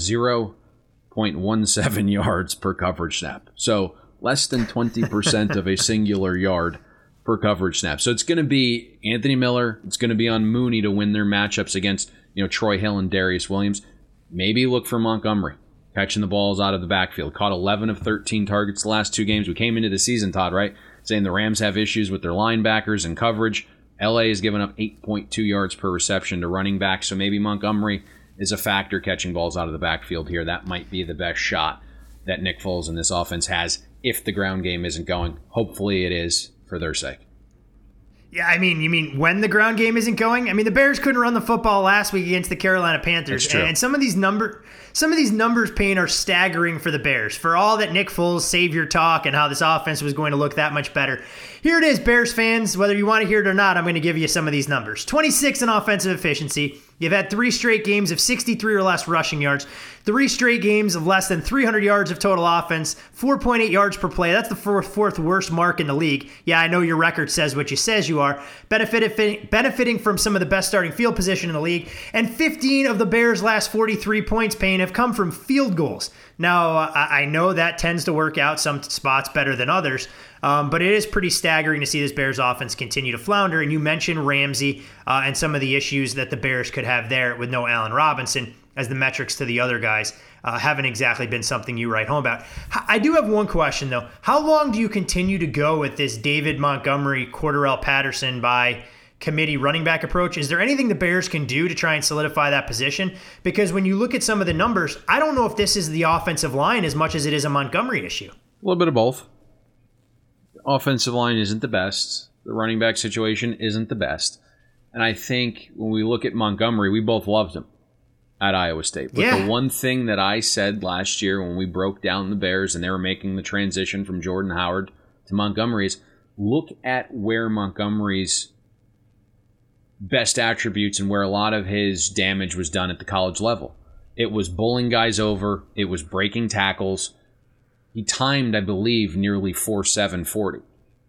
0.17 yards per coverage snap. So less than 20% of a singular yard per coverage snap. So it's going to be Anthony Miller. It's going to be on Mooney to win their matchups against Troy Hill and Darius Williams. Maybe look for Montgomery catching the balls out of the backfield. Caught 11 of 13 targets the last 2 games. We came into the season, Todd, right? Saying the Rams have issues with their linebackers and coverage. LA has given up 8.2 yards per reception to running back. So maybe Montgomery is a factor catching balls out of the backfield here. That might be the best shot that Nick Foles and this offense has if the ground game isn't going. Hopefully it is for their sake. Yeah, I mean, you mean when the ground game isn't going? I mean, the Bears couldn't run the football last week against the Carolina Panthers. That's true. And some of these numbers, Payne, are staggering for the Bears. For all that Nick Foles savior talk and how this offense was going to look that much better. Here it is, Bears fans. Whether you want to hear it or not, I'm going to give you some of these numbers. 26 in offensive efficiency. You've had 3 straight games of 63 or less rushing yards. 3 straight games of less than 300 yards of total offense. 4.8 yards per play. That's the fourth worst mark in the league. Yeah, I know your record says what you says you are. Benefiting from some of the best starting field position in the league. And 15 of the Bears' last 43 points, Payne, have come from field goals. Now, I know that tends to work out some spots better than others, but it is pretty staggering to see this Bears offense continue to flounder. And you mentioned Ramsey and some of the issues that the Bears could have there with no Allen Robinson, as the metrics to the other guys haven't exactly been something you write home about. I do have one question, though. How long do you continue to go with this David Montgomery, Cordarrelle Patterson by committee running back approach? Is there anything the Bears can do to try and solidify that position? Because when you look at some of the numbers, I don't know if this is the offensive line as much as it is a Montgomery issue. A little bit of both. The offensive line isn't the best. The running back situation isn't the best. And I think when we look at Montgomery, we both loved him at Iowa State. But the one thing that I said last year when we broke down the Bears and they were making the transition from Jordan Howard to Montgomery is look at where Montgomery's best attributes and where a lot of his damage was done at the college level. It was bowling guys over. It was breaking tackles. He timed, I believe, nearly 4.7 40.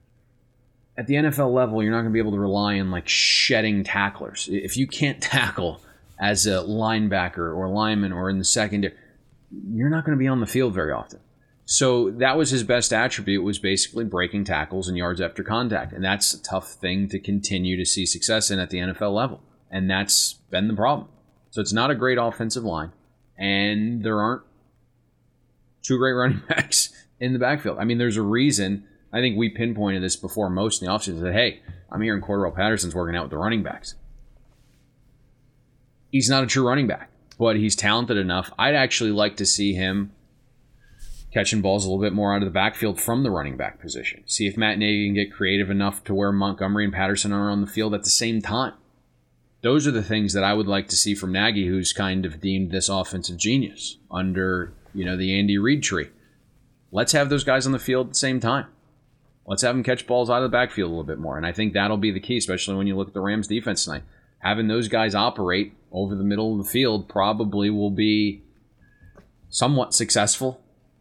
At the NFL level, you're not going to be able to rely on like shedding tacklers. If you can't tackle as a linebacker or lineman or in the secondary, you're not going to be on the field very often. So that was his best attribute, was basically breaking tackles and yards after contact. And that's a tough thing to continue to see success in at the NFL level. And that's been the problem. So it's not a great offensive line. And there aren't 2 great running backs in the backfield. I mean, there's a reason. I think we pinpointed this before most in the offseason. That, hey, I'm hearing Cordarrelle Patterson's working out with the running backs. He's not a true running back, but he's talented enough. I'd actually like to see him catching balls a little bit more out of the backfield from the running back position. See if Matt Nagy can get creative enough to where Montgomery and Patterson are on the field at the same time. Those are the things that I would like to see from Nagy, who's kind of deemed this offensive genius under, the Andy Reid tree. Let's have those guys on the field at the same time. Let's have them catch balls out of the backfield a little bit more. And I think that'll be the key, especially when you look at the Rams defense tonight. Having those guys operate over the middle of the field probably will be somewhat successful.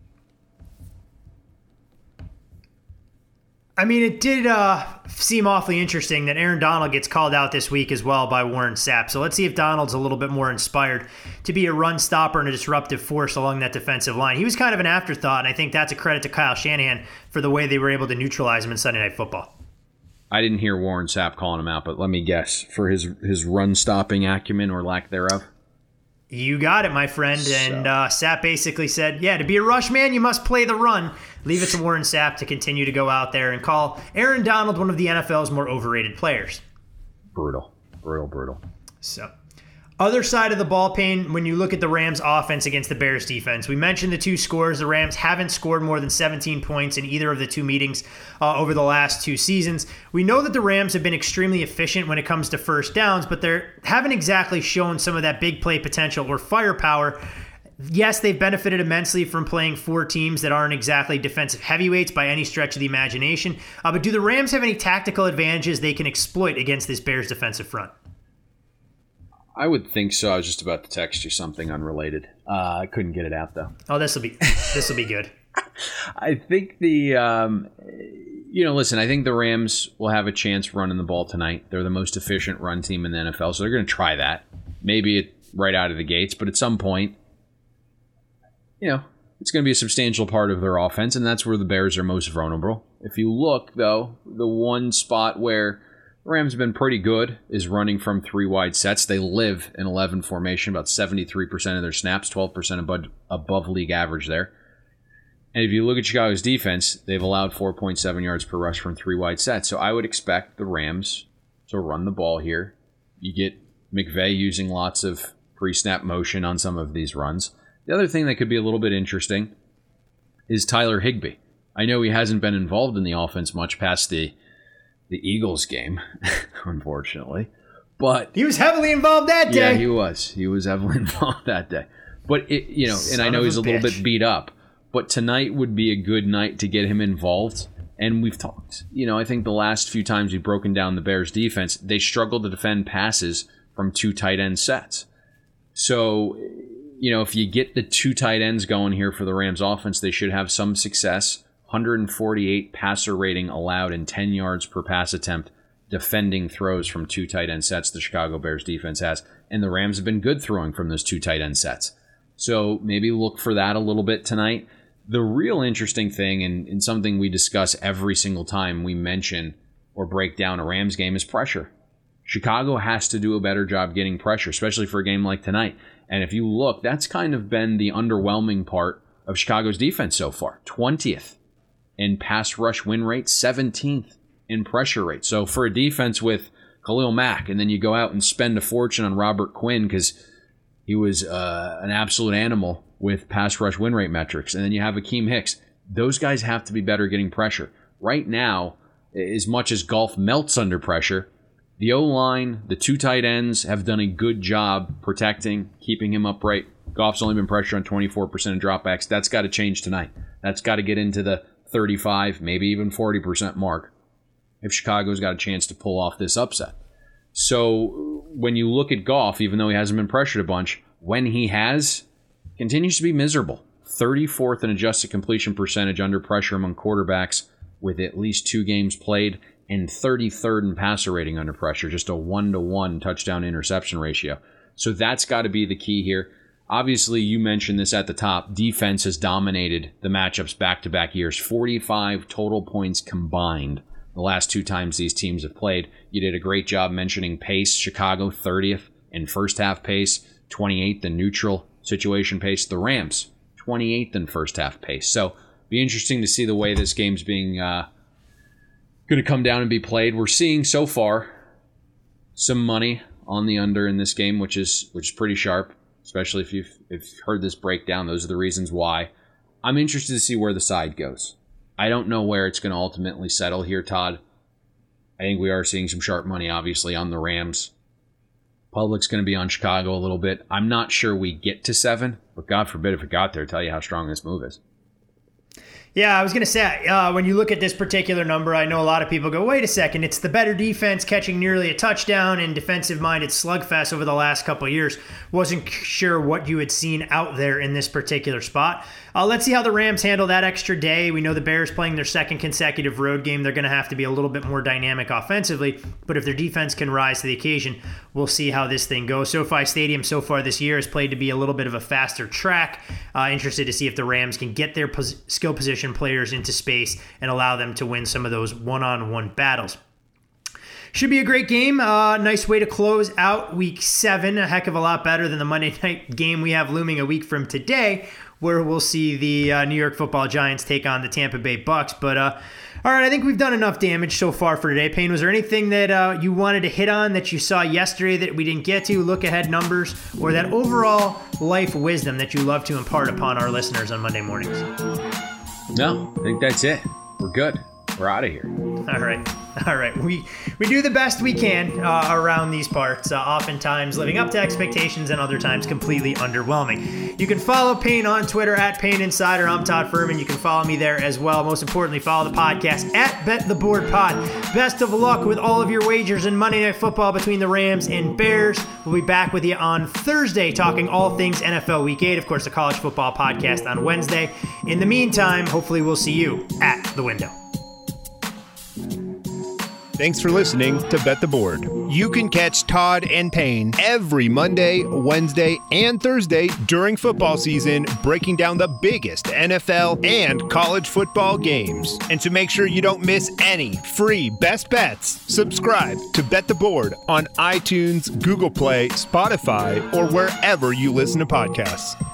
I mean, it did seem awfully interesting that Aaron Donald gets called out this week as well by Warren Sapp. So let's see if Donald's a little bit more inspired to be a run stopper and a disruptive force along that defensive line. He was kind of an afterthought, and I think that's a credit to Kyle Shanahan for the way they were able to neutralize him in Sunday Night Football. I didn't hear Warren Sapp calling him out, but let me guess, for his run-stopping acumen or lack thereof? You got it, my friend. And Sapp basically said, yeah, to be a rush man, you must play the run. Leave it to Warren Sapp to continue to go out there and call Aaron Donald one of the NFL's more overrated players. Brutal. So, other side of the ball, Payne, when you look at the Rams offense against the Bears defense, we mentioned the two scores. The Rams haven't scored more than 17 points in either of the two meetings over the last two seasons. We know that the Rams have been extremely efficient when it comes to first downs, but they haven't exactly shown some of that big play potential or firepower. Yes, they've benefited immensely from playing four teams that aren't exactly defensive heavyweights by any stretch of the imagination. But do the Rams have any tactical advantages they can exploit against this Bears defensive front? I would think so. I was just about to text you something unrelated. I couldn't get it out, though. Oh, this will be good. I think listen, I think the Rams will have a chance running the ball tonight. They're the most efficient run team in the NFL, so they're going to try that. Maybe right out of the gates, but at some point, it's going to be a substantial part of their offense, and that's where the Bears are most vulnerable. If you look, though, the one spot where the Rams have been pretty good is running from three wide sets. They live in 11 formation, about 73% of their snaps, 12% above league average there. And if you look at Chicago's defense, they've allowed 4.7 yards per rush from three wide sets. So I would expect the Rams to run the ball here. You get McVay using lots of pre-snap motion on some of these runs. The other thing that could be a little bit interesting is Tyler Higbee. I know he hasn't been involved in the offense much past the Eagles game, unfortunately. But he was heavily involved that day. Yeah, he was. He was heavily involved that day. But, and I know he's a little bit beat up. But tonight would be a good night to get him involved. And we've talked. I think the last few times we've broken down the Bears defense, they struggled to defend passes from two tight end sets. So, if you get the two tight ends going here for the Rams offense, they should have some success. 148 passer rating allowed and 10 yards per pass attempt defending throws from two tight end sets the Chicago Bears defense has. And the Rams have been good throwing from those two tight end sets. So maybe look for that a little bit tonight. The real interesting thing, and something we discuss every single time we mention or break down a Rams game, is pressure. Chicago has to do a better job getting pressure, especially for a game like tonight. And if you look, that's kind of been the underwhelming part of Chicago's defense so far. 20th in pass rush win rate, 17th in pressure rate. So for a defense with Khalil Mack, and then you go out and spend a fortune on Robert Quinn because he was an absolute animal with pass rush win rate metrics, and then you have Akeem Hicks. Those guys have to be better getting pressure. Right now, as much as Goff melts under pressure, the O-line, the two tight ends have done a good job protecting, keeping him upright. Goff's only been pressured on 24% of dropbacks. That's got to change tonight. That's got to get into the 35, maybe even 40% mark if Chicago's got a chance to pull off this upset. So when you look at Goff, even though he hasn't been pressured a bunch, when he has, continues to be miserable. 34th in adjusted completion percentage under pressure among quarterbacks with at least 2 games played, and 33rd in passer rating under pressure, just a 1-to-1 touchdown interception ratio. So that's got to be the key here. Obviously, you mentioned this at the top. Defense has dominated the matchups back-to-back years. 45 total points combined the last 2 times these teams have played. You did a great job mentioning pace. Chicago, 30th in first-half pace, 28th in neutral situation pace. The Rams, 28th in first-half pace. So, be interesting to see the way this game's being going to come down and be played. We're seeing so far some money on the under in this game, which is pretty sharp. Especially if you've heard this breakdown, those are the reasons why. I'm interested to see where the side goes. I don't know where it's going to ultimately settle here, Todd. I think we are seeing some sharp money, obviously, on the Rams. Public's going to be on Chicago a little bit. I'm not sure we get to 7, but God forbid if it got there, tell you how strong this move is. Yeah, I was going to say, when you look at this particular number, I know a lot of people go, wait a second, it's the better defense catching nearly a touchdown and defensive-minded slugfest over the last couple of years. Wasn't sure what you had seen out there in this particular spot. Let's see how the Rams handle that extra day. We know the Bears playing their second consecutive road game. They're going to have to be a little bit more dynamic offensively, but if their defense can rise to the occasion, we'll see how this thing goes. SoFi Stadium so far this year has played to be a little bit of a faster track. Interested to see if the Rams can get their skill position players into space and allow them to win some of those one-on-one battles. Should be a great game. Nice way to close out week 7. A heck of a lot better than the Monday night game we have looming a week from today, where we'll see the New York Football Giants take on the Tampa Bay Bucks. But all right, I think we've done enough damage so far for today. Payne, was there anything that you wanted to hit on that you saw yesterday that we didn't get to, look ahead numbers, or that overall life wisdom that you love to impart upon our listeners on Monday mornings? No, I think that's it. We're good. We're out of here. All right. We do the best we can around these parts, oftentimes living up to expectations and other times completely underwhelming. You can follow Payne on Twitter at Payne Insider. I'm Todd Furman. You can follow me there as well. Most importantly, follow the podcast at Bet the Board Pod. Best of luck with all of your wagers in Monday Night Football between the Rams and Bears. We'll be back with you on Thursday talking all things NFL Week 8. Of course, the College Football Podcast on Wednesday. In the meantime, hopefully we'll see you at the window. Thanks for listening to Bet the Board. You can catch Todd and Payne every Monday, Wednesday, and Thursday during football season, breaking down the biggest NFL and college football games. And to make sure you don't miss any free best bets, subscribe to Bet the Board on iTunes, Google Play, Spotify, or wherever you listen to podcasts.